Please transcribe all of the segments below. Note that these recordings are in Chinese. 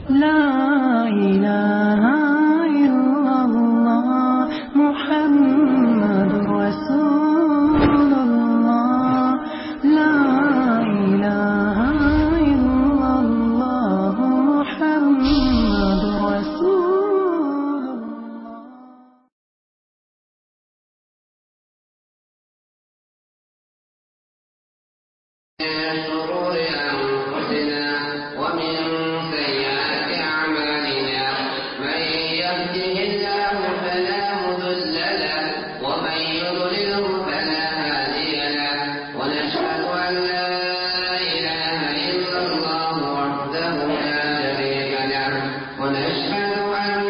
لا إله إلا الله محمد رسول الله لا إله إلا الله محمد رسول من شرور أنفسنا ومن سيئات أعمالنا من يهده الله فلا مضل له ومن يضلله فلا هادي له ونشهد أن لا إله إلا الله وحده لا شريك له ونشهد أن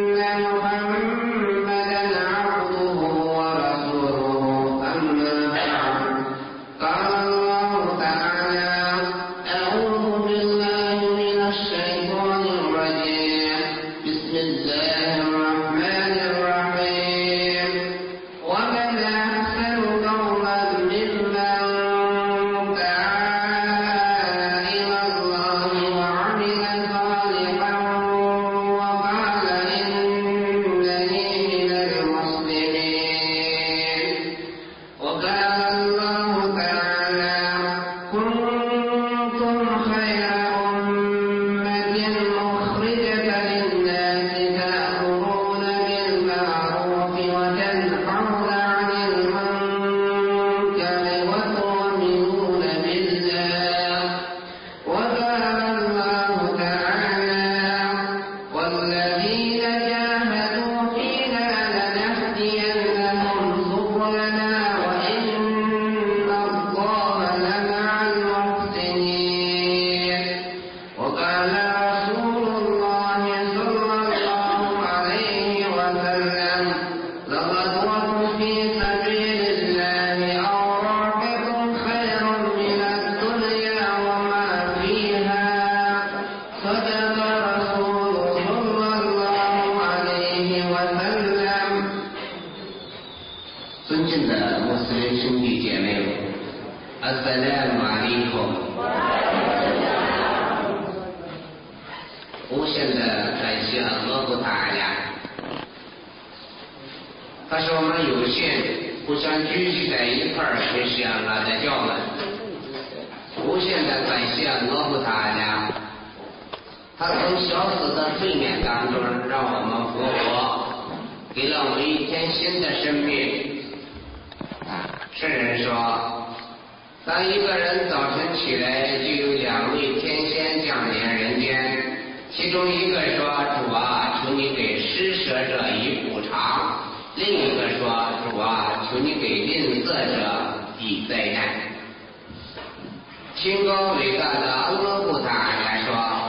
محمدا عبده ورسوله أما بعد قال الله تعالى أعوذ بالله من الشيطان الرجيم بسم الله الرحمن الرحيم ومن أحسن قولا ممن دعا إلى الله وعمل صالحا وقال إنني من المسلمين وقال الله تعالى كنتم خير أمة أخرجت للناس تأمرون بالمعروف وتنهون عن المنكر وتؤمنون بالله وقال الله تعالى والذين جاهدوا فينا لنهدينهم سبلنا وإن الله لمع المحسنين وقال رسول الله صلى الله عليه وسلم لغدوة في سبيل الله أوراقة خير من الدنيا وما فيها صدق رسول صلى الله عليه وسلم 尊敬的穆斯林兄弟姐妹们，阿萨拉姆阿里孔，无限的感谢阿拉布塔亚，他使我们有幸互相聚集在一块儿学习阿拉的教门，无限的感谢阿拉布塔亚，他从小死的罪孽当中让我们复活，给了我们一天新的生命。圣人说，当一个人早晨起来，就有两位天仙降临人间，其中一个说：“主啊，求你给施舍者以补偿；另一个说：主啊，求你给吝啬者以灾难。”清高伟大的阿拉布塔来说，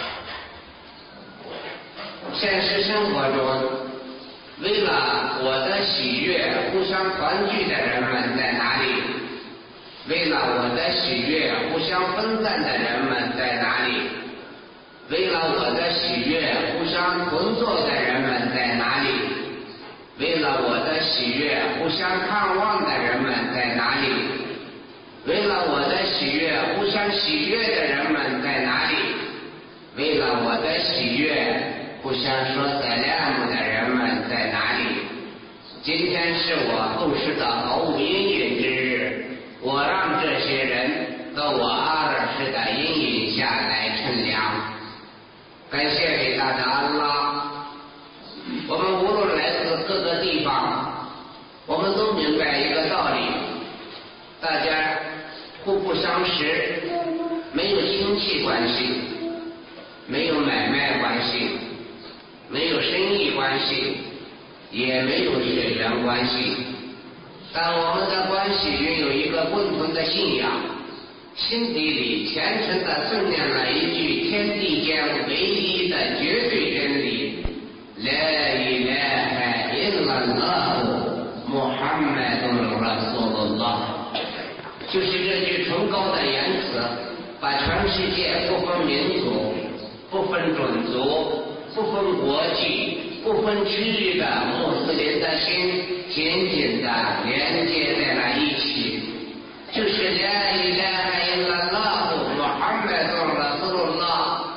现实生活中，为了我的喜悦，互相团聚的人们在哪里？为了我的喜悦，互相分散的人们在哪里？为了我的喜悦，互相同坐的人们在哪里？为了我的喜悦，互相看望的人们在哪里？为了我的喜悦，互相喜悦的人们在哪里？为了我的喜悦，互相说salam的人们在哪里？今天是我后世的毫无阴影之日，我让这些人到我阿尔氏的阴影下来乘凉。感谢伟大的安拉，我们无论来自各个地方，我们都明白一个道理，大家互不相识，没有亲戚关系，没有买卖关系，没有生意关系，也没有血缘关系，但我们的关系拥有一个共同的信仰，心底里虔诚地诵念了一句天地间唯一的绝对真理：La ilaha illallah Muhammadun Rasulullah。就是这句崇高的言辞，把全世界不分民族、不分种族、不分国际、不分区域的穆斯林的心紧紧地连接在了一起。就是La ilaha illallah Muhammadun Rasulullah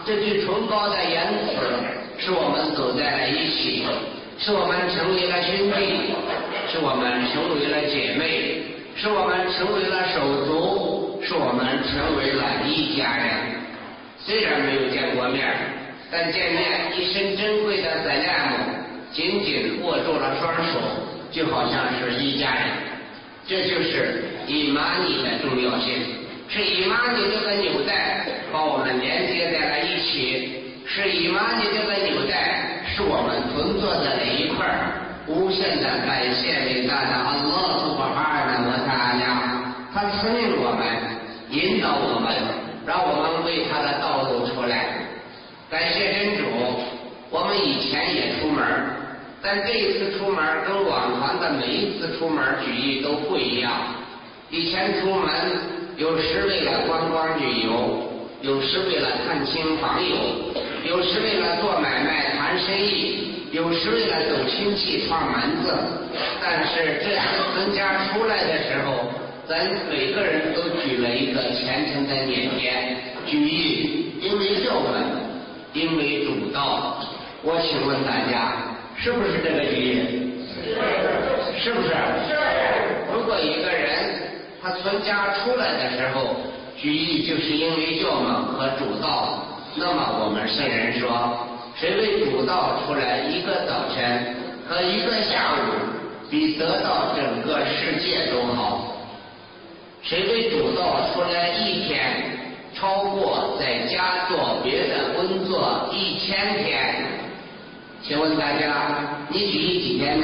这句崇高的言辞，使我们走在了一起，使我们成为了兄弟，使我们成为了姐妹，使我们成为了手足，使我们成为了一家人。虽然没有见过面，但见面一身珍贵的赛拉姆，紧紧握住了双手，就好像是一家人。这就是伊玛尼的重要性，是伊玛尼这个纽带把我们连接在了一起，是伊玛尼这个纽带使我们同坐在了一块儿。无限的感谢伟大的阿拉苏巴哈纳和他俩，他赐令我们，引导我们，让我们为他的道路出来。感谢真主，我们以前也出门，但这一次出门跟往常的每一次出门举意都不一样。以前出门有时为了观光旅游，有时为了探亲访友，有时为了做买卖谈生意，有时为了走亲戚串门子。但是这次从家出来的时候，咱每个人都举了一个虔诚的念天，举意因为救我们，因为主道。我请问大家，是不是这个举意？是不是？是。如果一个人他从家出来的时候举意就是因为救梦和主道，那么我们圣人说，谁为主道出来一个早晨和一个下午，比得到整个世界都好。谁为主道出来一天，超过在家做别的工作1000天。请问大家，你举意几天呢？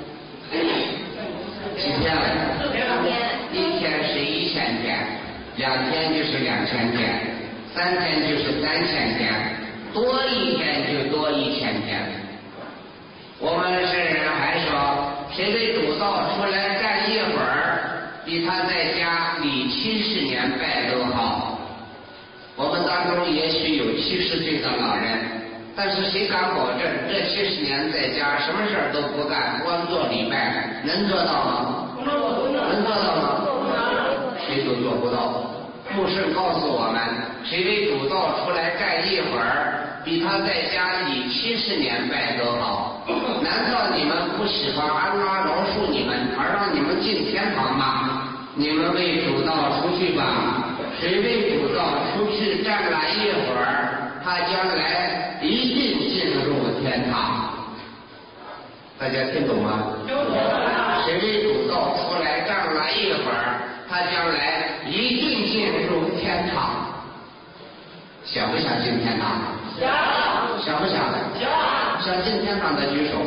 几天了？1天是1000天，2天就是2000天，3天就是3000天，多一天就多1000天。我们圣人还说，谁为主道出来干一会儿，比他在家里70年拜都好。我们当中也许有70岁的老人，但是谁敢保证这70年在家什么事儿都不干，光做礼拜，能做到吗？能做到吗？谁都做不到。牧师告诉我们，谁为主道出来干一会儿，比他在家里70年拜都好。难道你们不喜欢安拉饶恕你们，而让你们进天堂吗？你们为主道出去吧。谁为主道出去站了一会儿，他将来一定进入天堂。大家听懂吗？谁为主道出来站了一会儿，他将来一定进入天堂。想不想进天堂？想不想？想进天堂的举手。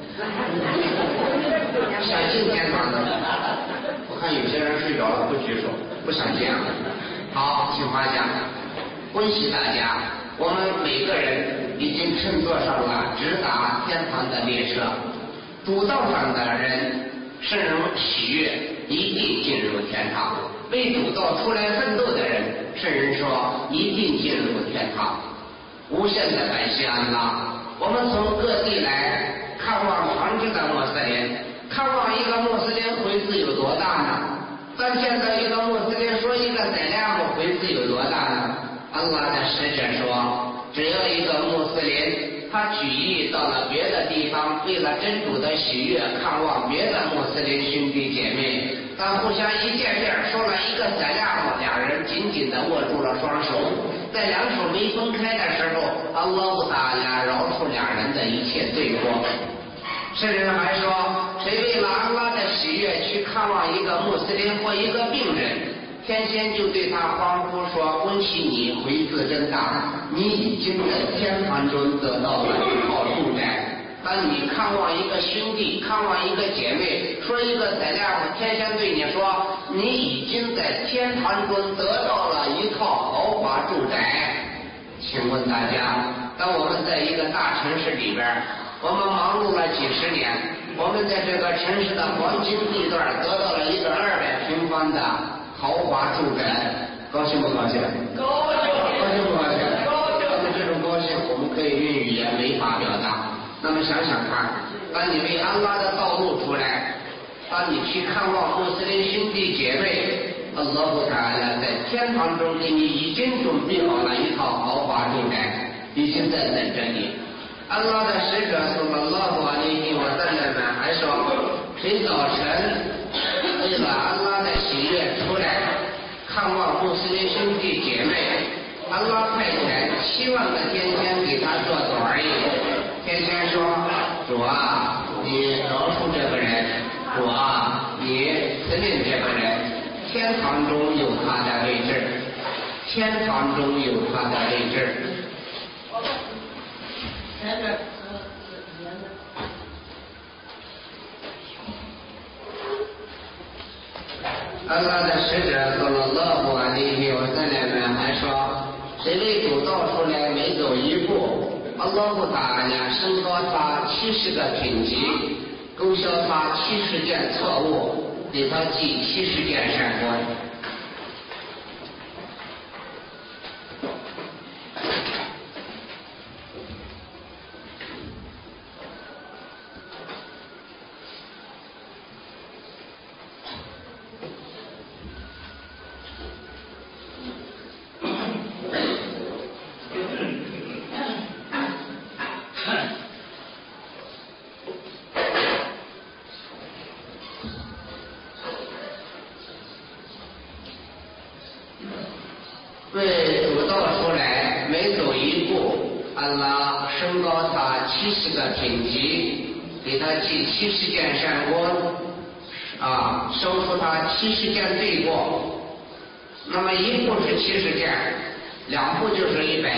想进天堂的，我看有些人睡着了不举手，不想进啊。好，请发下。恭喜大家，我们每个人已经乘坐上了直达天堂的列车。主道上的人，圣人喜悦，一定进入天堂。为主道出来奋斗的人，圣人说一定进入天堂。无限的感谢安拉，我们从各地来看望长治的穆斯林，看望一个穆斯林回字有多大呢？当见到一个穆斯林说一个赛拉姆回字有多大呢？安拉的使者说，只要一个穆斯林他举意到了别的地方，为了真主的喜悦看望别的穆斯林兄弟姐妹，当互相一见面说了一个赛拉姆，两人紧紧地握住了双手，在两手没分开的时候，阿拉布达拉饶恕两人的一切罪过。圣人还说，谁为了安拉的喜悦去看望一个穆斯林或一个病人，天仙就对他欢呼说，恭喜你回字真大，你已经在天堂中得到了一套住宅。当你看望一个兄弟，看望一个姐妹，说一个赛拉姆，天仙对你说，你已经在天堂中得到了一套豪华住宅。请问大家，当我们在一个大城市里边，我们忙碌了几十年，我们在这个城市的黄金地段得到了一个200平方的豪华住宅，高兴不高兴？高兴！高兴不高兴？高兴！那么这种高兴，我们可以用语言没法表达。那么想想看，当你为安拉的道路出来，当你去看望穆斯林兄弟姐妹，阿拉布达拉在天堂中给你已经准备好了一套豪华住宅。 已经在等着你。安拉的使者صلى الله عليه وسلم还说，谁早晨为了安拉的喜悦出来看望穆斯林兄弟姐妹，安拉派遣7万个天仙给他做短儿。天仙说，主啊，你饶恕这个人，主啊，你慈悯这个人，天堂中有他的位置，天堂中有他的位置。安拉的使者صلى الله عليه وسلم还说，谁为主道出来每走一步，安拉不打呀，升高他70个品级，勾销他70件错误，给他记70件善功。为主道出来每走一步，安拉升高他70个品级，给他记70件善功，收出他70件罪过。那么一步是70件，2步就是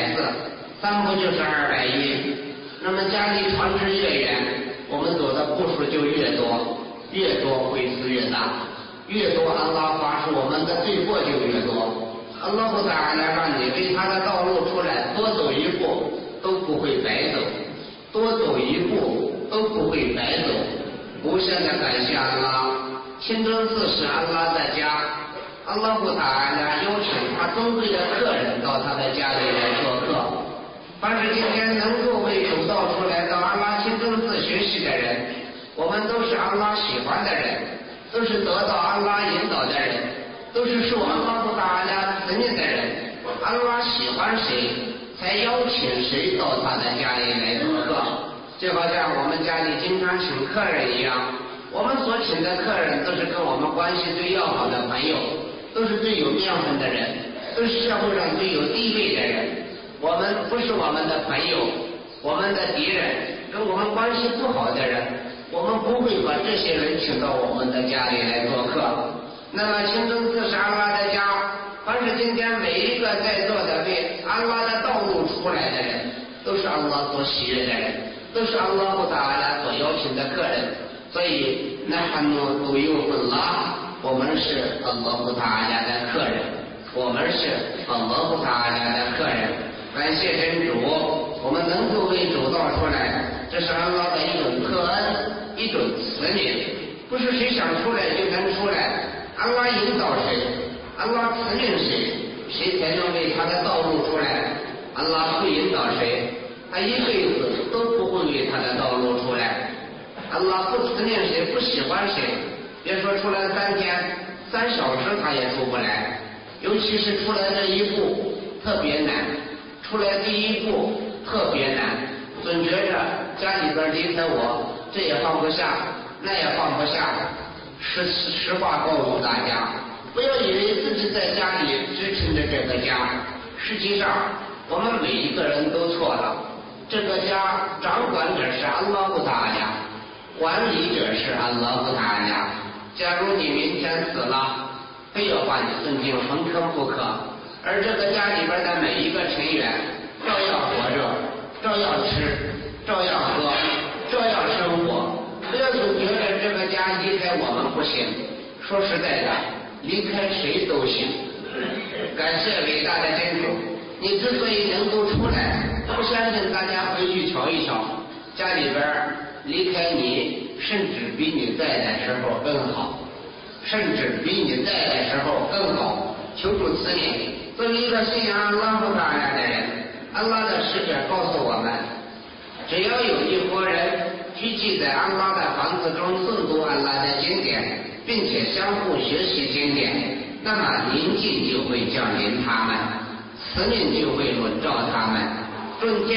140，3步就是210。那么家里传至越远，我们走的步数就越多，越多会思越大，越多安拉发出我们的罪过就越多。安拉不打来让你为他的道路出来，多走一步都不会白走，多走一步都不会白走。无限的感谢安拉，清真寺是安拉的家，安拉不打来邀请他尊贵的客人到他的家里来做客。凡是今天能够为主道出来到安拉清真寺学习的人，我们都是安拉喜欢的人，都是得到安拉引导的人，都是受安拉不达拉慈悯的人。安拉喜欢谁，才邀请谁到他的家里来做客。就好像我们家里经常请客人一样，我们所请的客人都是跟我们关系最要好的朋友，都是最有面分的人，都是社会上最有地位的人。我们不是我们的朋友，我们的敌人，跟我们关系不好的人，我们不会把这些人请到我们的家里来做客。那么清真寺是安拉的家，凡是今天每一个在座的为安拉的道路出来的人，都是安拉所喜悦的人，都是安拉不达拉所邀请的客人。所以那哈努都有分拉，我们是安拉不达拉的客人，我们是安拉不达拉的客人。感谢真主，我们能够为主道出来，这是安拉的一种特恩，一种慈悯，不是谁想出来就能出来。安拉引导谁，安拉慈悯谁，谁才能为他的道路出来。安拉不引导谁，他一辈子都不会为他的道路出来。安拉不慈悯谁，不喜欢谁，别说出来3天3小时他也出不来，尤其是出来这一步特别难，出来第一步特别难，总觉着家里边离开我，这也放不下，那也放不下。实话告诉大家，不要以为自己在家里支撑着这个家，实际上我们每一个人都错了。这个家掌管者是安拉不达拉，管理者是安拉不达拉。假如你明天死了，非要把你送进坟坑不可，而这个家里边的每一个成员照样活着，照样吃，照样喝，照样生活。不要总觉得这个家离开我们不行，说实在的，离开谁都行。感谢伟大的真主，你之所以能够出来，我相信大家回去瞧一瞧，家里边离开你，甚至比你在的时候更好，甚至比你在的时候更好。求主慈悯。作为一个信仰安拉不达拉的人，安拉的使者告诉我们，只要有一伙人聚集在安拉的房子中诵读安拉的经典，并且相互学习经典，那么宁静就会降临他们，慈悯就会笼罩他们，众天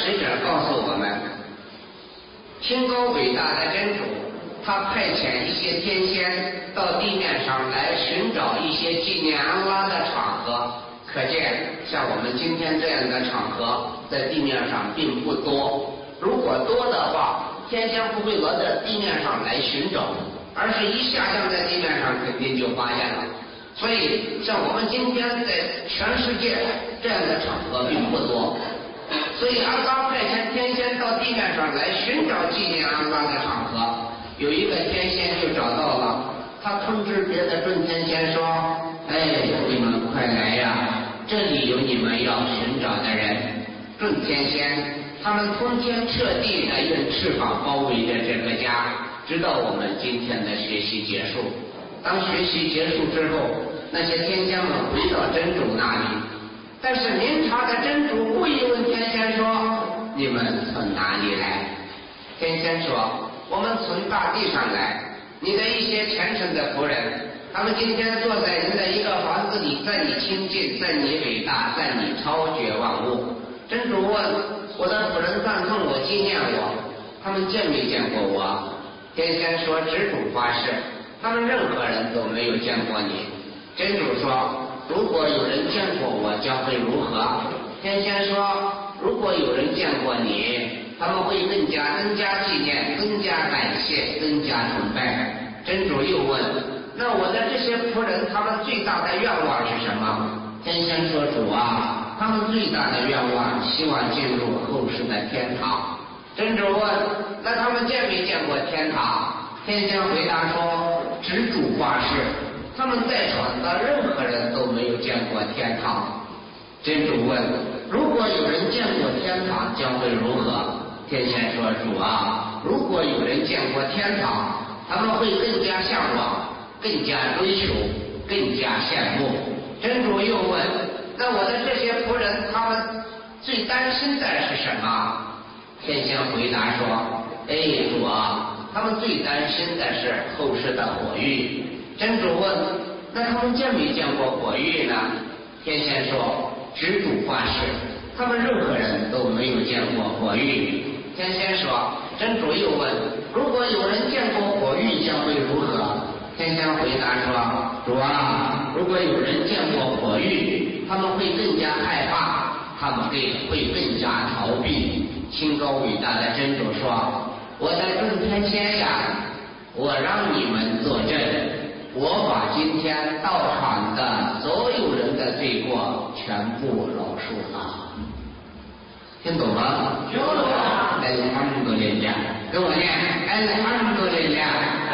使者告诉我们，清高伟大的真主，他派遣一些天仙到地面上来寻找一些纪念安拉的场合。可见像我们今天这样的场合在地面上并不多，如果多的话，天仙不会落在地面上来寻找，而是一下降在地面上肯定就发现了。所以像我们今天在全世界这样的场合并不多，所以安拉派遣天仙到地面上来寻找纪念安拉的场合。有一个天仙就找到了，他通知别的众天仙说，你们快来呀，这里有你们要寻找的人。众天仙他们通天彻地的用翅膀包围着这个家，直到我们今天的学习结束。当学习结束之后，那些天仙们回到真主那里，但是明察的真主故意问天仙说，你们从哪里来？天仙说，我们从大地上来，你的一些虔诚的仆人，他们今天坐在您的一个房子里，赞你清净，赞你伟大，赞你超绝万物。真主问，我的仆人赞颂我，纪念我，他们见没见过我？天仙说，执主发誓，他们任何人都没有见过你。真主说，如果有人见过我，将会如何？天仙说，如果有人见过你，他们会更加纪念，更加感谢，更加崇拜。真主又问，那我的这些仆人，他们最大的愿望是什么？天仙说，主啊，他们最大的愿望希望进入后世的天堂。真主问，那他们见没见过天堂？天仙回答说，执主发誓，他们在场的任何人都没有见过天堂。真主问，如果有人见过天堂，将会如何？天仙说，主啊，如果有人见过天堂，他们会更加向往，更加追求，更加羡慕。真主又问，那我的这些仆人，他们最担心的是什么？天仙回答说，主啊，他们最担心的是后世的火狱。真主问，那他们见没见过火狱呢？天仙说，执主发誓，他们任何人都没有见过火狱。天仙说，真主又问，如果有人见过火狱，将会如何？天仙回答说，主啊，如果有人见过火狱，他们会更加害怕，他们会更加逃避。清高伟大的真主说，我的众天仙呀，我让你们作证，我把今天到场的所有人的罪过全部饶恕了。听懂吗？听懂了。Alhamdulillah，跟我念 Alhamdulillah，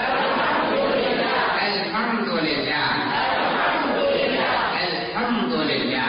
Alhamdulillah， Alhamdulillah。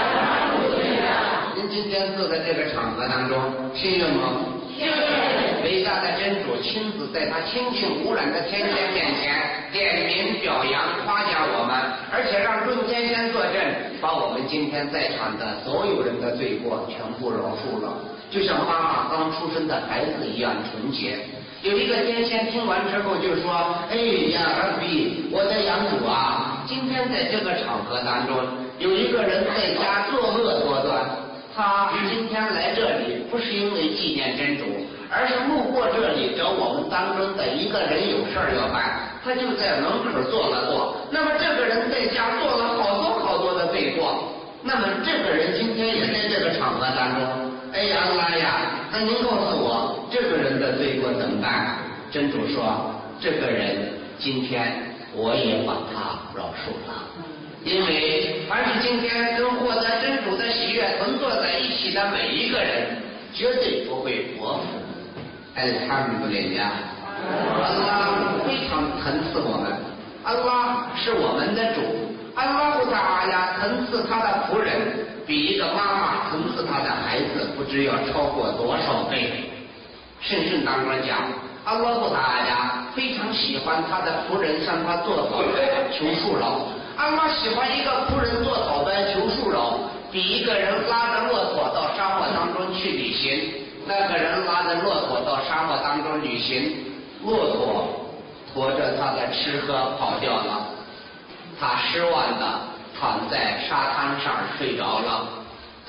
您今天坐在这个场合当中，幸运吗？幸运。伟大的真主亲自在他清净无染的天仙面前点名表扬夸奖我们，而且让众天仙作证，把我们今天在场的所有人的罪过全部饶恕了，就像妈妈刚出生的孩子一样纯洁。有一个天仙听完之后就说，呀rab比，我的养主啊，今天在这个场合当中，有一个人在家作恶多端，他今天来这里不是因为纪念真主，而是路过这里找我们当中的一个人有事儿要办，他就在门口坐了坐。那么这个人在家做了好多的罪过，那么这个人今天也在这个场合当中，安拉呀，那您告诉我这个人的罪过怎么办？真主说，这个人今天我也把他饶恕了。因为凡是今天跟获得真主的喜悦同坐在一起的每一个人，绝对不会薄福。Alhamdulillah， 安拉非常疼赐我们，安拉是我们的主，安拉布塔阿拉疼赐他的仆人，比一个妈妈疼赐他的孩子不知要超过多少倍。圣圣当中讲，安拉布塔阿拉非常喜欢他的仆人向他做讨白求恕饶。安拉喜欢一个仆人做讨白求恕饶，比一个人拉着骆驼到沙漠当中去旅行。那个人拉着骆驼到沙漠当中旅行，骆驼驮着他的吃喝跑掉了，他失望的躺在沙滩上睡着了。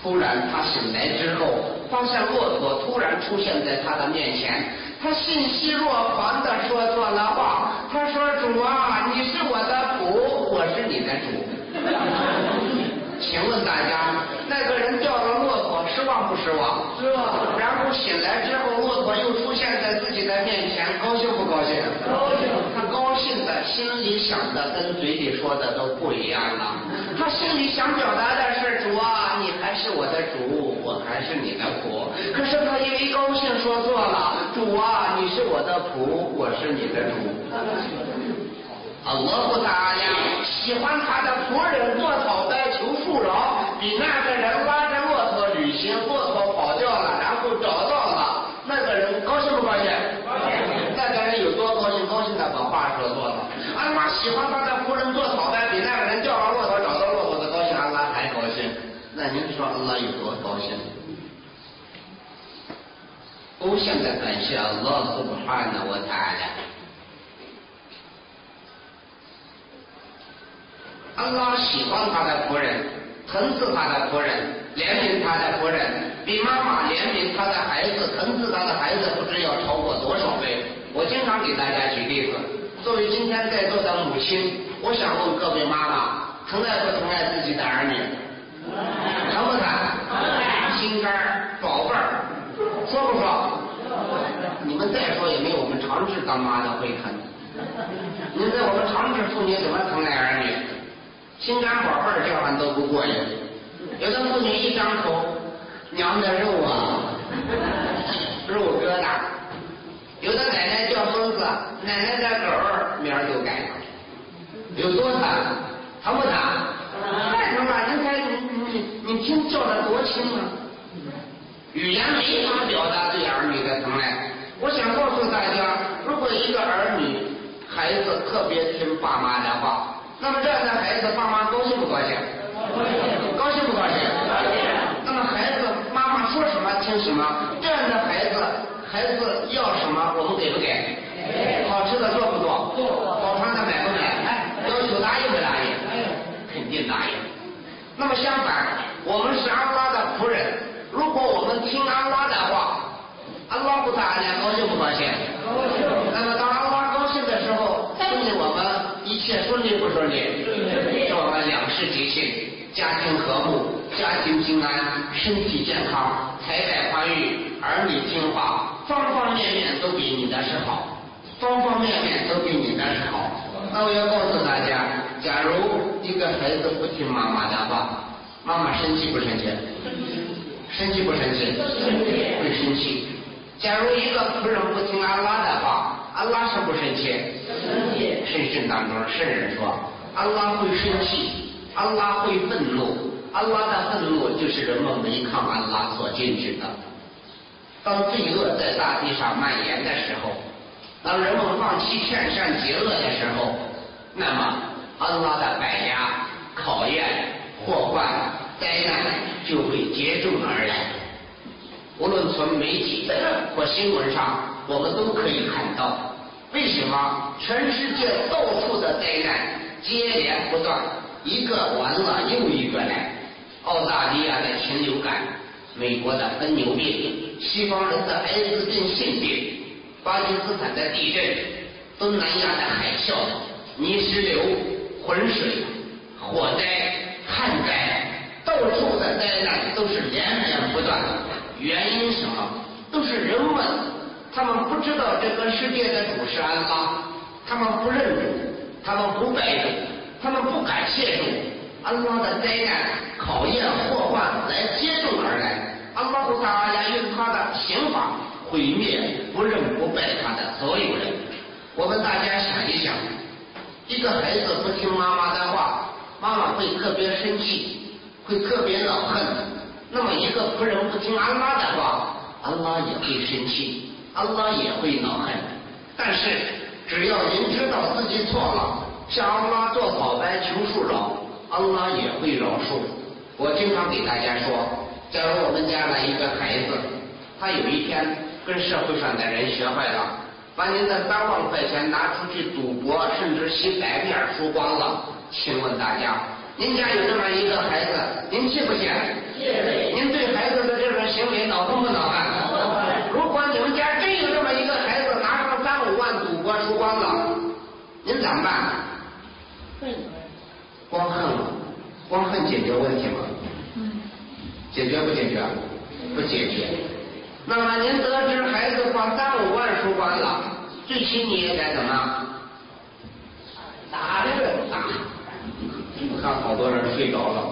突然他醒来之后，发现骆驼突然出现在他的面前，他信息若狂地说错了话，他说：“主啊，你是我的仆，我是你的主。”请问大家，那个人掉了骆驼，失望不失望？失望。然后醒来之后，骆驼又出现在自己的面前，高兴不高兴？高兴。他高兴的，心里想的跟嘴里说的都不一样了。他心里想表达的是：主啊，你还是我的主，我还是你的仆。可是他因为高兴说错了：主啊，你是我的仆，我是你的主。Allah Ta'ala喜欢他的仆人做草掰求恕饶，比那个人拉着骆驼旅行，骆驼跑掉了，然后找到了，那个人高兴不高兴？高兴。那个人有多高兴？高兴的把话说错了。安拉喜欢他的仆人做草掰，比那个人掉了骆驼找到骆驼的高兴，安拉还高兴。那您说安拉有多高兴？无限的感谢安拉Subhanahu wa Ta'ala。安拉喜欢他的仆人，疼赐他的仆人，怜悯他的仆人，比妈妈怜悯他的孩子，疼赐他的孩子不知要超过多少倍。我经常给大家举例子，作为今天在座的母亲，我想问各位妈妈，疼爱不疼爱自己的儿女？疼不疼？心肝宝贝儿，说不说？你们再说也没有我们常志当妈的会疼。您在我们常志妇女怎么疼爱儿女？心肝宝贝儿叫唤都不过瘾，有的妇女一张口，娘的肉啊，肉疙瘩；有的奶奶叫孙子，奶奶的狗儿名儿就改了，有多疼？疼不疼？太疼了！您看你听叫的多轻啊！语言没法表达对儿女的疼爱。我想告诉大家，如果一个儿女孩子特别听爸妈的话，那么这样的孩子，爸妈高兴不高兴？高兴不高兴？那么孩子妈妈说什么听什么，这样的孩子要什么我们给不给？好吃的做不做？好穿的买不买？要求答应不答应？肯定答应。那么相反，我们是安拉的仆人，如果我们听安拉的话，安拉不打呢，高兴不高兴？高兴。那么当安拉高兴的时候，祝愿我们一切顺利不顺利？祝我们两世吉庆，家庭和睦，家庭平安，身体健康，财带宽裕，儿女听话，方方面面都比你的是好，方方面面都比你的是好。那我要告诉大家，假如一个孩子不听妈妈的话，妈妈生气不生气？生气不生气？会生气。假如一个仆人不听安拉的话，安拉生不生气？圣经当中圣人说，安拉会生气，安拉会愤怒，安拉的愤怒就是人们违抗安拉所禁止的。当罪恶在大地上蔓延的时候，当人们放弃劝善结恶的时候，那么安拉的百压、考验、祸患、灾难就会接踵而来。无论从媒体或新闻上，我们都可以看到，为什么全世界到处的灾难接连不断，一个完了又一个来。澳大利亚的禽流感，美国的疯牛病，西方人的艾滋病性病，巴基斯坦的地震，东南亚的海啸，泥石流、浑水、火灾、旱灾，到处的灾难都是连绵不断。原因什么？都是人们，他们不知道这个世界的主是安拉，他们不认主，他们不拜主，他们不感谢主。安拉的灾难、考验、祸患来接踵而来，安拉不达要用他的刑法毁灭不认不拜他的所有人。我们大家想一想，一个孩子不听妈妈的话，妈妈会特别生气，会特别恼恨。那么一个仆人不听安拉的话，安拉也会生气，安拉也会恼恨。但是只要您知道自己错了，向安拉做好白求恕饶，安拉也会饶恕。我经常给大家说，假如我们家来一个孩子，他有一天跟社会上的人学坏了，把您的3万块钱拿出去赌博，甚至洗白面输光了，请问大家， 您家有这么一个孩子，您气不气？您对孩子的这种行为恼恨不恼恨？如果你们家真有这么一个孩子，拿上3-5万赌博输光了，您怎么办？光恨了，光恨解决问题吗？解决不解决？不解决。那么您得知孩子把3-5万输光了，最起你也该怎么？打这个打。我看好多人睡着了。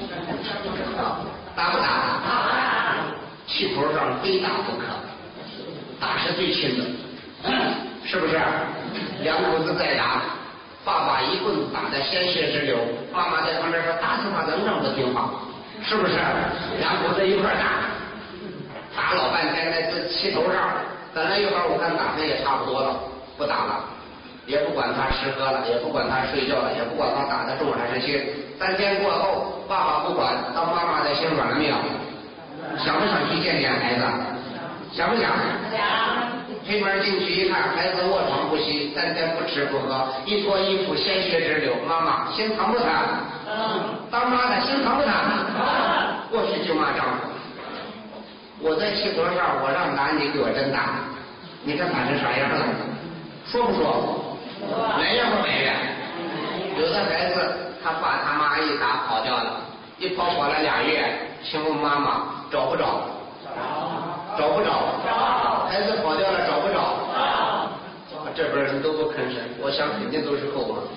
打不打？气头上非打不可，打是最亲的，是不是？两口子在打，爸爸一棍打得鲜血直流，妈妈在旁边说打死他能这么听话，是不是？两口子一块打，打老半天在这气头上，等了一会儿我看打的也差不多了，不打了，也不管他吃喝了，也不管他睡觉了，也不管他打得重还是轻。3天过后，爸爸不管，当妈妈的心软了没有？想不想去见见孩子？想不想？推门进去一看，孩子卧床不息，3天不吃不喝，一脱衣服鲜血直流，妈妈心疼不疼？当妈的心疼不疼？过去就骂丈夫，我在气头上，我让打你给我真打，你看打成啥样了？说不说？埋怨不埋怨？有的孩子他爸他妈一打跑掉了，一跑了2月，请问妈妈找不找？找不找？孩子跑掉了找不找？这边人都不吭声，我想肯定都是后妈。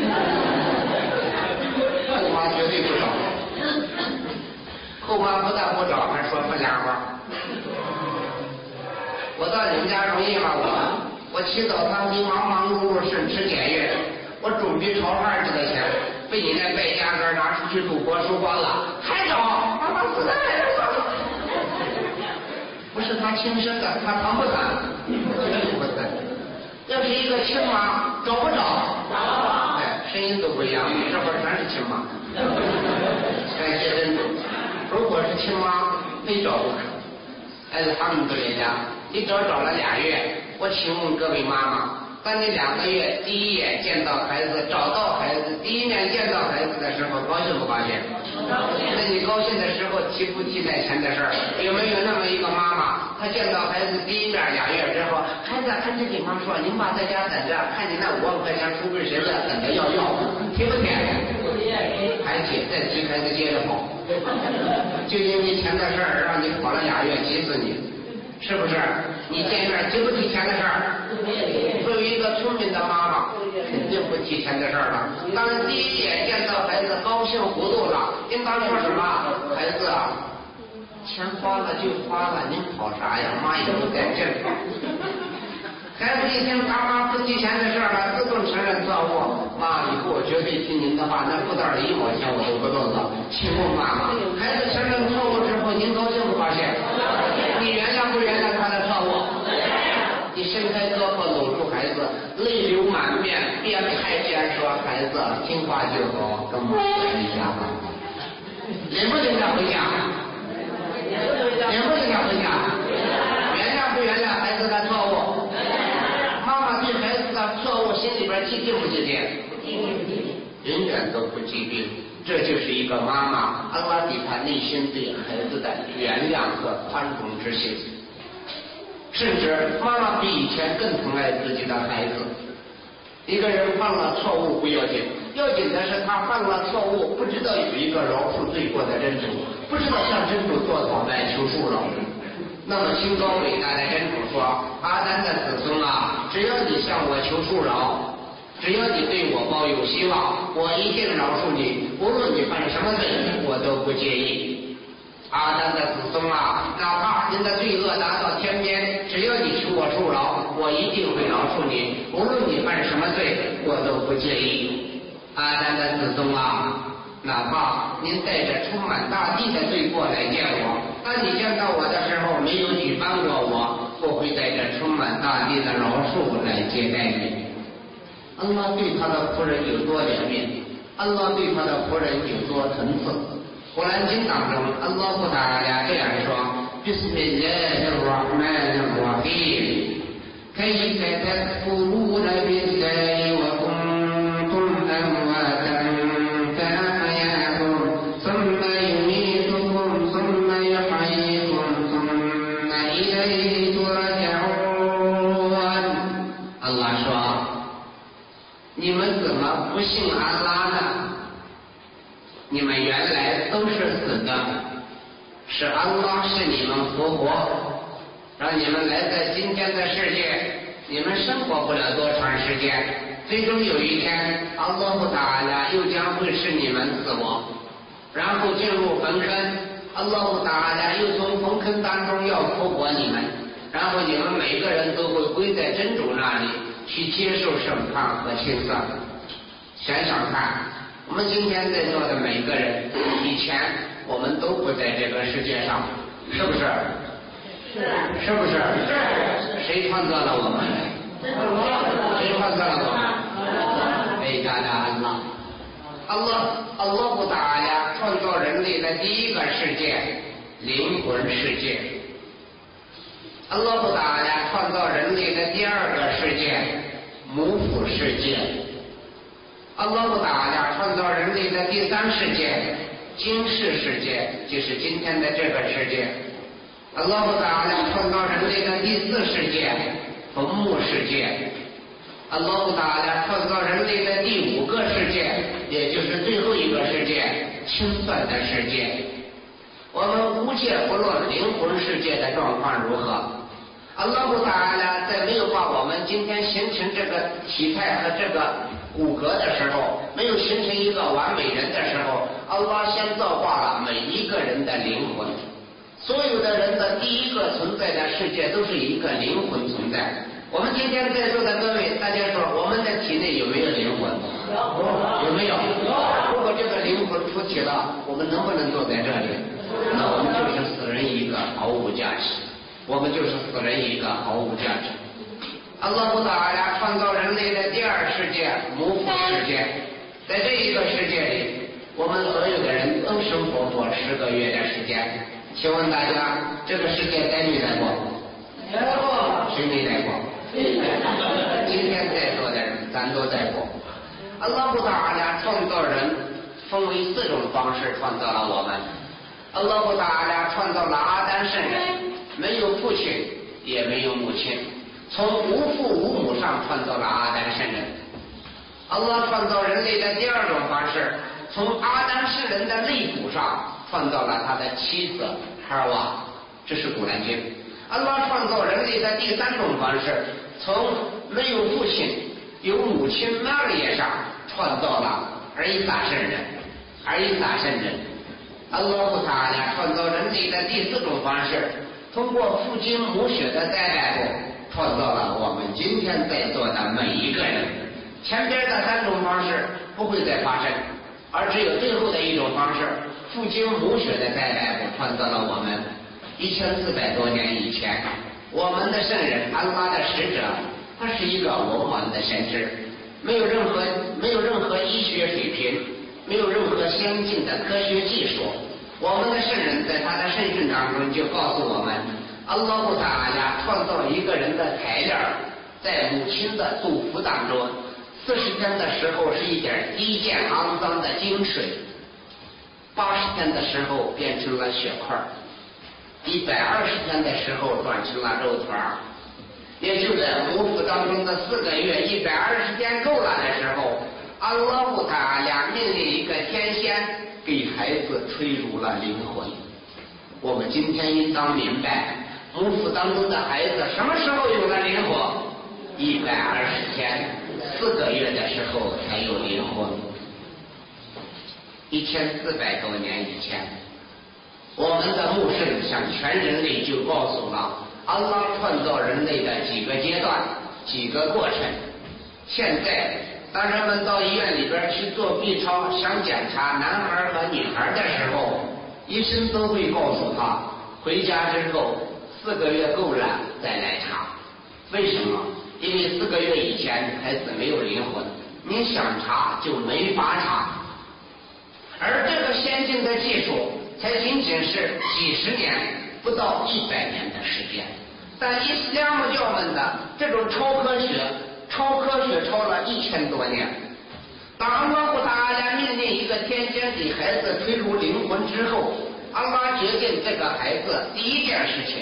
后妈绝对不找，后妈不但不找，还说不瞎话。我到你们家容易吗？我起早贪黑，忙忙碌碌，省吃俭用，我准备炒饭挣的钱，被你那败家哥拿出去赌博输光了，还找？妈妈死在不是他亲生的，他疼不疼？不疼。要是一个亲妈，找不找？找。声音都不一样，这会儿全是亲妈。感谢真主，如果是亲妈，非找不可。你找了2月，我请问各位妈妈，当你2个月第一眼见到孩子，找到孩子，第一面见到孩子的时候，高兴不高兴？那你高兴的时候提不提带钱的事儿？有没有那么一个妈妈，她见到孩子第一面2月之后，孩子赶紧给妈说，您爸在家等着，看你那5万块钱出柜谁在等着要，提不提？还提，再提孩子接着跑，就因为钱的事儿让你跑了2月，急死你。是不是？你见面提不提钱的事儿？作为一个聪明的妈妈，肯定不提钱的事儿了。当第一眼见到孩子，高兴糊涂了，应当说什么？孩子啊，钱花了就花了，您跑啥呀？妈也不在这。孩子一听他妈不提钱的事儿了，自动承认错误。妈，以后我绝对听您的话，那裤袋里1毛钱我都不动了。请问妈妈，孩子承认错误之后，您高兴不高兴？你原谅不原谅他的错误？你伸开胳膊搂住孩子，泪流满面，边拍边说：“孩子听话就好，跟妈回家吧。”领不领他回家？领不领他回家？原谅不原谅孩子的错误？妈妈对孩子的错误心里边记定不记定？永远都不记定。这就是一个妈妈，安拉给她内心对孩子的原谅和宽容之心。甚至妈妈比以前更疼爱自己的孩子。一个人犯了错误不要紧，要紧的是他犯了错误，不知道有一个饶恕罪过的真主，不知道向真主做讨拜求恕饶。那么清高伟大的真主说：“阿丹的子孙啊，只要你向我求恕饶，只要你对我抱有希望，我一定饶恕你，无论你犯什么罪，我都不介意。”阿丹的子孙啊，哪怕您的罪恶达到天边，只要你求我恕饶，我一定会饶恕你，无论你犯什么罪，我都不介意。阿丹的子孙啊，哪怕您带着充满大地的罪过来见我，当你见到我的时候没有举办过我，我会带着充满大地的饶恕来接待你。安拉对他的仆人有多怜悯，安拉对他的仆人有多疼赐。古兰经当中，安拉布达拉这样说：“Bismillahirrahmanirrahim， كيف تكفرون بالله وكنتم أمواتا فأحياكم إليه ترجعون。 Allah 说，你们怎么不信安拉呢？你们原来都是死的，是安拉使你们复活，让你们来在今天的世界，你们生活不了多长时间，最终有一天，安拉不达拉又将会使你们死亡，然后进入坟坑，安拉不达拉又从坟坑当中要复活你们，然后你们每个人都会归在真主那里去接受审判和清算。想想看，我们今天在座的每个人，以前我们都不在这个世界上，是不是？是不是？谁创造了我们？谁创造了我们？伟大的安拉。安拉不达呀，创造人类的第一个世界，灵魂世界。安拉不达呀，创造人类的第二个世界，母腹世界。安拉不达呀，创造人类的第三世界，今世世界，就是今天的这个世界。安拉不达呀，创造人类的第四世界，坟墓世界。安拉不达呀，创造人类的第五个世界，也就是最后一个世界，清算的世界。我们姑且不论灵魂世界的状况如何，安拉不达呀，在没有把我们今天形成这个体态和这个骨骼的时候，没有形成一个完美人的时候，安拉先造化了每一个人的灵魂。所有的人的第一个存在的世界都是一个灵魂存在。我们今天在座的各位，大家说我们的体内有没有灵魂？有没有？如果这个灵魂出体了，我们能不能坐在这里？那我们就是死人一个，毫无价值。我们就是死人一个，毫无价值。安拉不达呀，创造人类的第二世界，母腹世界。在这一个世界里，我们所有的人都生活过10个月的时间。请问大家，这个世界待没待过？待过。谁没待过？今天在座的人，咱都待过。安拉不达呀，创造人分为4种方式创造了我们。安拉不达呀，创造了阿丹圣人，没有父亲，也没有母亲，从无父无母上创造了阿丹圣人。安拉创造人类的第2种方式，从阿丹圣人的肋骨上创造了他的妻子哈瓦，这是古兰经。安拉创造人类的第3种方式，从没有父亲有母亲玛利亚上创造了伊撒圣人。安拉不达呀，创造人类的第4种方式，通过父精母血的载代物，创造了我们今天在座的每一个人。前边的3种方式不会再发生，而只有最后的一种方式，父精母血的载代物创造了我们。1400多年以前，我们的圣人安拉的使者，他是一个文盲的先知，没有任何医学水平，没有任何先进的科学技术。我们的圣人在他的圣训当中就告诉我们，安拉不达呀，创造一个人的材料，在母亲的肚腹当中，40天的时候是一点低贱肮脏的精水，80天的时候变成了血块，120天的时候转成了肉团。也就在母腹当中的4个月，120天够了的时候，安拉不达呀命令一个天仙给孩子吹入了灵魂。我们今天应当明白，母腹当中的孩子什么时候有了灵魂？120天，4个月的时候才有灵魂。1400多年以前，我们的牧圣向全人类就告诉了安拉创造人类的几个阶段、几个过程。现在当人们到医院里边去做 B 超，想检查男孩和女孩的时候，医生都会告诉他，回家之后4个月够了再来查。为什么？因为4个月以前孩子没有灵魂，你想查就没法查。而这个先进的技术才仅仅是几十年，不到100年的时间。但伊斯兰教们的这种超科学超了1000多年。当安拉不达拉命令一个天仙给孩子吹入灵魂之后，安拉决定这个孩子第一件事情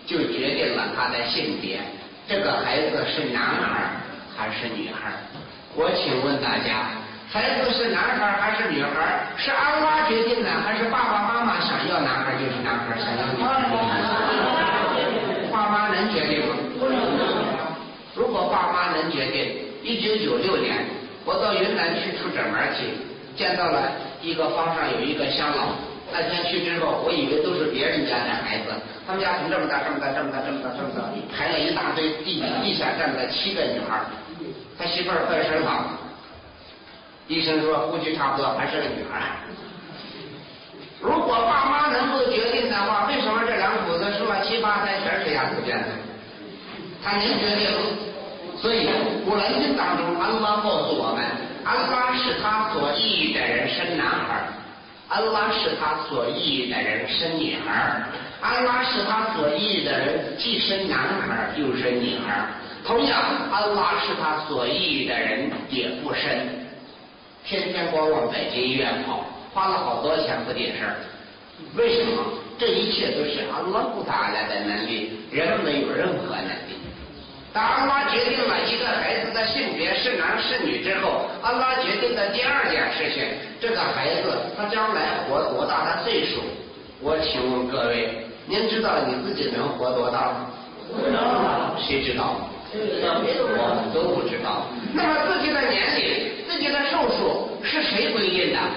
就决定了他的性别，这个孩子是男孩还是女孩？我请问大家，孩子是男孩还是女孩？是安拉决定的，还是爸爸妈妈想要男孩就是男孩，想要女孩就是女孩？爸妈能决定吗？如果爸妈能决定，1996年我到云南去出诊门去，见到了一个方上有一个乡老。那天去之后，我以为都是别人家的孩子，他们家从这么大这么大这么大这么大这么大，排了一大堆，地下站了7个女孩，他媳妇儿快生了，医生说估计差不多还是个女孩。如果爸妈能够决定的话，为什么这两口子生了7、8胎全是鸭子变的？他能决定，所以古兰经当中，安拉告诉我们，安拉是他所意义的人生男孩，安拉是他所意义的人生女孩，安拉是他所意义的人既生男孩又生女孩。同样，安拉是他所意义的人也不生，天天光往北京医院跑，花了好多钱不顶事儿。为什么？这一切都是安拉布达来的能力，人没有任何能力。当安拉决定了一个孩子的性别是男是女之后，安拉决定的第2件事情，这个孩子他将来活多大的岁数？我请问各位，您知道你自己能活多大吗？不知道。谁知道？我们都不知道。那么自己的年龄、自己的寿数是谁规定的？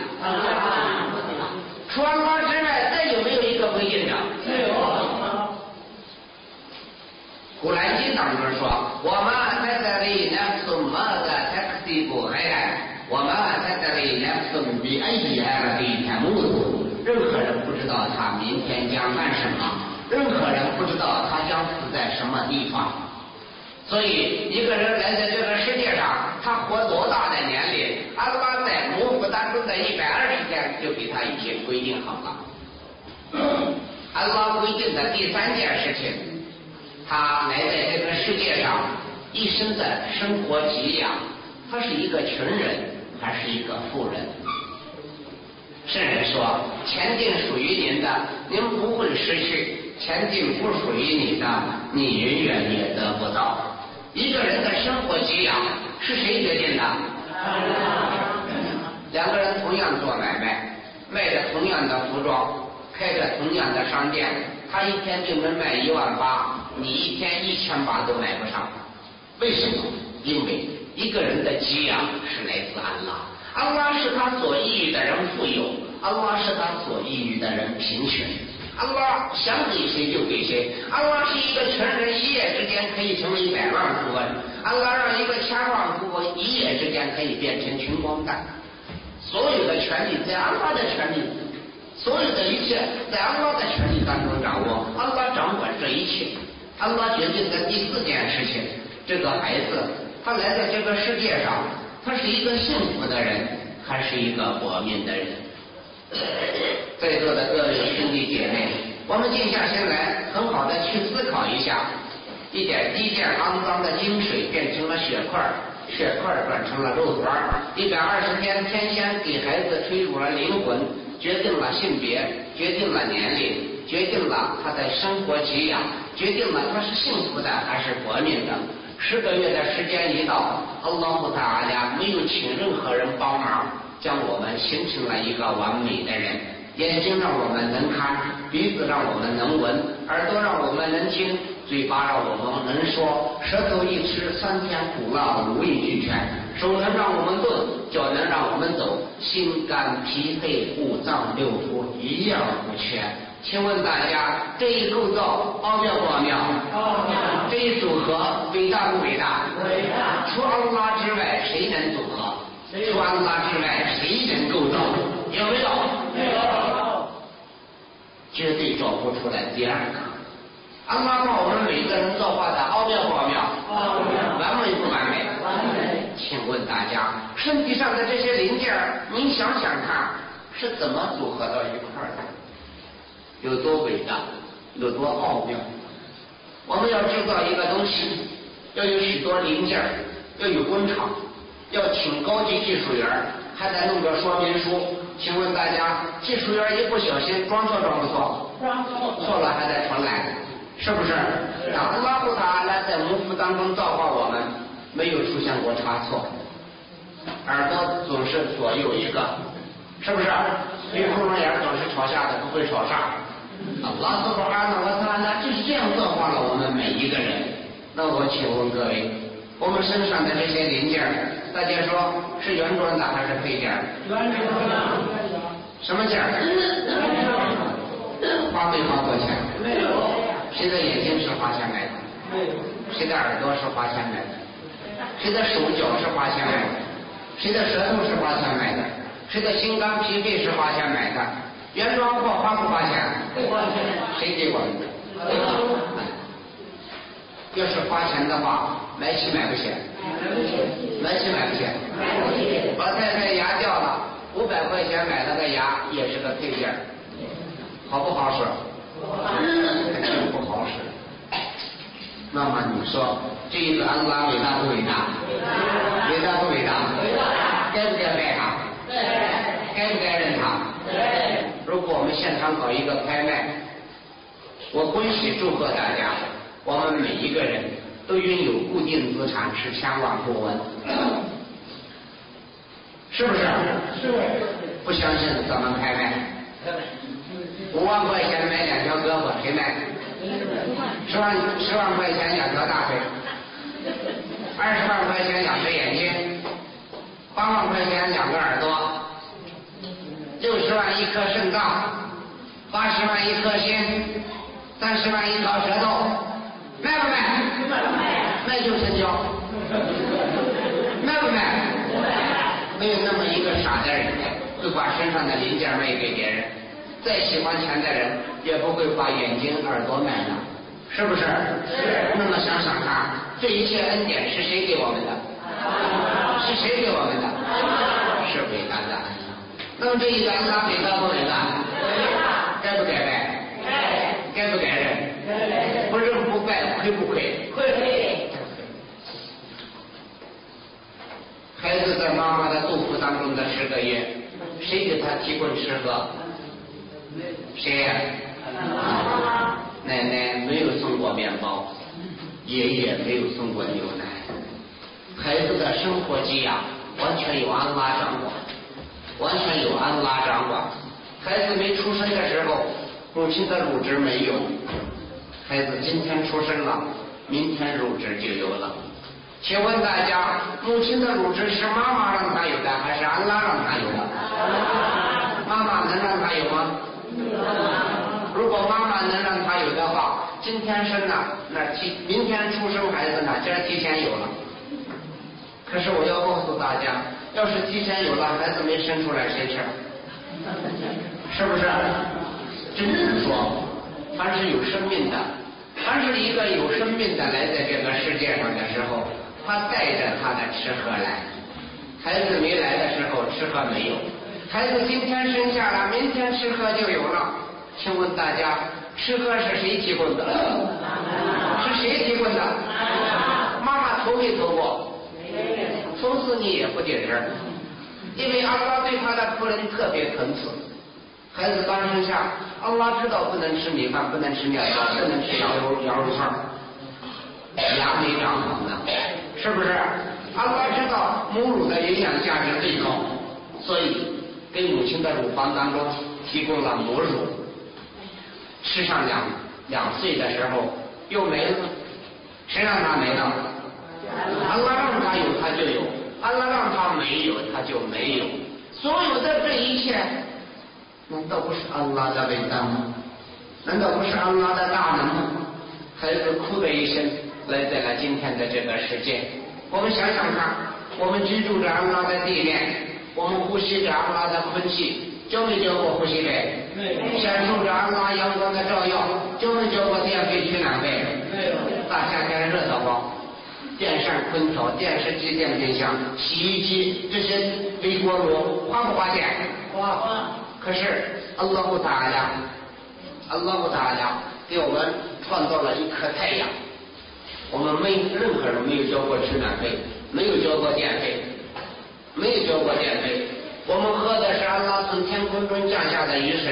除安拉之外，再有没有一个规定的？没有。古兰经当中说，我们تدري نفس ماذا تكسب غدا وما تدري نفس بأي أرض تموت。任何人不知道他明天将干什么，任何人不知道他将死在什么地方。所以一个人来在这个世界上，他活多大的年龄，安拉在母腹当中的120天就给他已经规定好了。安拉规定的第3件事情，他来在这个世界上一生的生活给养，他是一个穷人还是一个富人？圣人说，钱定属于您的，您不会失去；钱定不属于你的，你永远也得不到。一个人的生活给养是谁决定的？2个人同样做买卖，卖着同样的服装，开着同样的商店，他一天就能卖18000，你一天1800都买不上。为什么？因为一个人的给养是来自安拉，安拉是他所意义的人富有，安拉是他所意义的人贫穷。安拉想给谁就给谁，安拉是一个穷人一夜之间可以成为100万富翁，安拉让一个1000万富翁一夜之间可以变成穷光蛋。所有的权利在安拉的权利，所有的一切在安拉的权利当中掌握，安拉掌管这一切。安拉决定的第4件事情，这个孩子他来在这个世界上，他是一个幸福的人还是一个薄命的人？在座的各位兄弟姐妹，我们静下心来，很好的去思考一下，一件肮脏的精水变成了血块，血块转成了肉团，120天天仙给孩子吹入了灵魂，决定了性别，决定了年龄，决定了他的生活给养，决定了他是幸福的还是薄命的。10个月的时间一到，安拉布塔阿拉没有请任何人帮忙，将我们形成了一个完美的人。眼睛让我们能看，鼻子让我们能闻，耳朵让我们能听，嘴巴让我们能说，舌头一吃3天苦辣5味俱全，手能让我们动，脚能让我们走，心肝脾肺五脏6腑一样不缺。请问大家，这一构造奥妙不奥妙？奥妙。这一组合伟大不伟大？伟大。除安拉之外，谁能组合？除安拉之外，谁能构造？有没有？没有。绝对找不出来第2个。安拉把我们每个人造化的奥妙不奥妙？奥妙。完美不完美？完美。请问大家，身体上的这些零件，您想想看，是怎么组合到一块的？有多伟大，有多奥妙。我们要制造一个东西，要有许多零件，要有工厂，要请高级技术员，还得弄个说明书。请问大家，技术员一不小心装错装不错？装错。错了还得重来。 是不是？阿拉布塔拉在母腹当中造化我们，没有出现过差错，耳朵总是左右一个，是不是？鼻孔眼总是朝下的，不会朝上。阿拉苏巴哈纳瓦塔拉就是这样造化了我们每一个人。那我请问各位，我们身上的这些零件，大家说是原装的还是配件？什么件？花没花过钱？没有。谁的眼睛是花钱买的？没有。谁的耳朵是花钱买的？谁的手脚是花钱买的？谁的舌头是花钱买的？谁的心肝脾肺是花钱买的？原装货花不花钱？不花钱。谁给我们的？要是花钱的话，买起买不起？买起买不起？老太太牙掉了，500块钱买了个牙，也是个配件，好不好使？真不好使。那么你说这一个安拉伟大不伟大？伟大不伟大？该不该拜他？该不该认他？如果我们现场搞一个拍卖，我恭喜祝贺大家，我们每一个人都拥有固定资产是千万不问，是不是？是。不相信咱们拍卖，5万块钱买2条胳膊，谁买？10万块钱2条大腿，20万块钱2只眼睛，8万块钱2个耳朵，60万1颗肾脏，80万1颗心，30万1条舌头，卖不卖？卖就成交。卖不卖？没有那么一个傻的人会把身上的零件卖给别人，再喜欢钱的人也不会把眼睛耳朵卖了，是不是？是。那么想想看，这一切恩典是谁给我们的？是谁给我们的？是伟大的安拉。那么这一个安拉伟大不伟大？该不该拜？该不该认？不认不拜亏不亏？亏。孩子在妈妈的肚腹当中的10个月，谁给他提供吃喝？谁呀？奶奶没有送过面包，爷爷没有送过牛奶。孩子的生活给养完全由安拉掌管，完全由安拉掌管。孩子没出生的时候，母亲的乳汁没有，孩子今天出生了，明天乳汁就有了。请问大家，母亲的乳汁是妈妈让她有的，还是安拉让她有的？妈妈能让她有吗？如果妈妈能让她有的话，今天生了，明天出生孩子呢，今儿提前有了。可是我要告诉大家，要是提前有了，孩子没生出来，谁吃？是不是？真是说，凡是有生命的，凡是一个有生命的来在这个世界上的时候，他带着他的吃喝来。孩子没来的时候，吃喝没有。孩子今天生下了，明天吃喝就有了。请问大家，吃喝是谁提供的？是谁提供的？妈妈投没投过？投死你也不顶事，因为安拉对他的仆人特别疼赐。孩子刚生下，安拉知道不能吃米饭，不能吃面包，不能吃羊肉串，牙没长好呢，是不是？安拉知道母乳的营养价值最高，所以给母亲的乳房当中提供了母乳。吃上2岁的时候又没了，谁让他没了？安拉让他有他就有，安拉让他没有他就没有。所有的这一切，难道不是安拉的伟大吗？难道不是安拉的大能吗？孩子哭的一声来在了今天的这个世界。我们想想看，我们居住着安拉的地面，我们呼吸着安拉的空气，交没交过呼吸费？享受着安拉阳光的照耀，交没交过电费取暖费？大夏天热得慌，电扇、空调、电视机、电冰箱、洗衣机这些微波炉花不花钱？花。可是阿拉布塔拉给我们创造了一颗太阳，我们任何人没有交过取暖费，没有交过电费，我们喝的是安拉从天空中降下的雨水，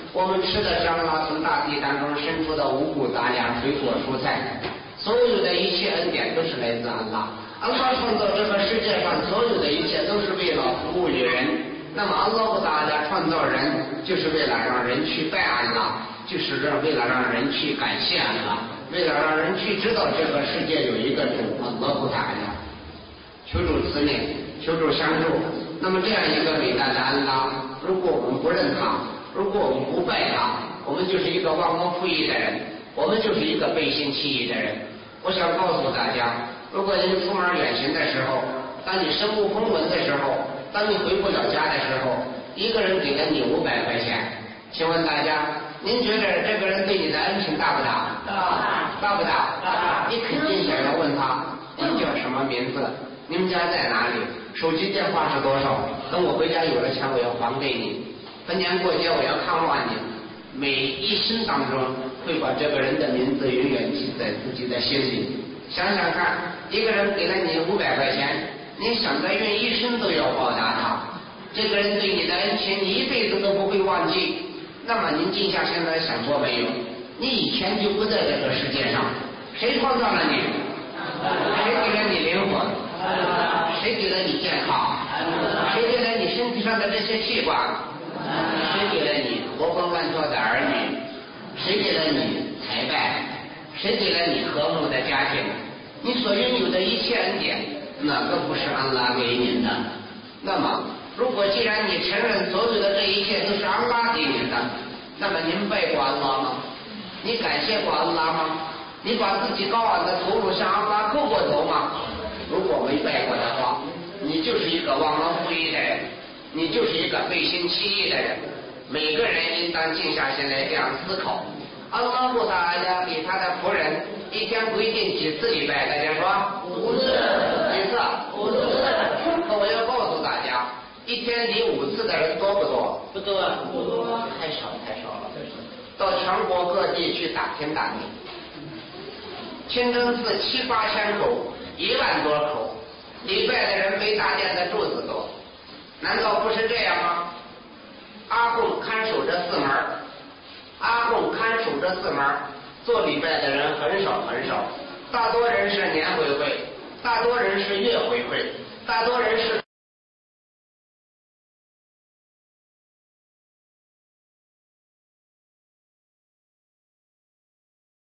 我们吃的是安拉从大地当中生出的五谷杂粮、水果蔬菜，所有的一切恩典都是来自安拉。安拉创造这个世界上所有的一切都是为了服务于人。那么安拉不大家创造人，就是为了让人去拜安拉，就是为了让人去感谢安拉，为了让人去知道这个世界有一个主安拉不大家。求主慈悯，求主相助。那么这样一个伟大的安拉，如果我们不认他，如果我们不拜他，我们就是一个忘恩负义的人，我们就是一个背信弃义的人。我想告诉大家，如果您出门远行的时候，当你身无分文的时候，当你回不了家的时候，一个人给了你500块钱，请问大家，您觉得这个人对你的恩情大不大？大不大？你肯定想要问他，你叫什么名字？你们家在哪里？手机电话是多少？等我回家有了钱，我要还给你。逢年过节我要看望你。每一生当中会把这个人的名字永远记在自己的心里。想想看，一个人给了你500块钱，你想着用一生都要报答他，这个人对你的恩情你一辈子都不会忘记。那么您静下心来想过没有？你以前就不在这个世界上，谁创造了你？谁给了你灵魂？谁给了你健康？谁给了你身体上的这些器官？谁给了你活蹦乱跳的儿女？谁给了你财败？谁给了你和睦的家庭？你所拥有的一切恩典，哪个不是安拉给您的？那么如果既然你承认所有的这一切都是安拉给您的，那么您拜过安拉吗？你感谢过安拉吗？你把自己高昂的头颅向安拉叩过头吗？如果没拜过的话，你就是一个忘恩负义的人，你就是一个背信弃义的人。每个人应当静下心来这样思考。安拉不大家给他的仆人一天规定几次礼拜？大家说5次。几次？5次。可我要告诉大家，一天礼5次的人多不多？不多，不多，太少了。到全国各地去打听打听，清真寺7、8千口，1万多口，礼拜的人没大殿的柱子多，难道不是这样吗？阿贡看守这4门，阿贡看守这4门，做礼拜的人很少，大多人是年回会，大多人是月回会，大多人是